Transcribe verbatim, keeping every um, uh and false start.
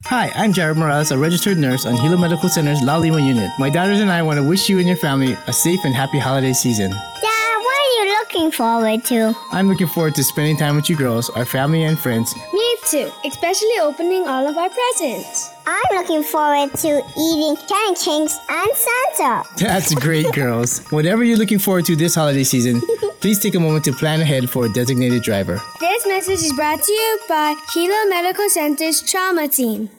Hi, I'm Jared Morales, a registered nurse on Hilo Medical Center's La Lima unit. My daughters and I want to wish you and your family a safe and happy holiday season. Dad, what are you looking forward to? I'm looking forward to spending time with you girls, our family and friends. Me too, especially opening all of our presents. I'm looking forward to eating pancakes and Santa. That's great, girls. Whatever you're looking forward to this holiday season, please take a moment to plan ahead for a designated driver. This message is brought to you by Hilo Medical Center's Trauma Team.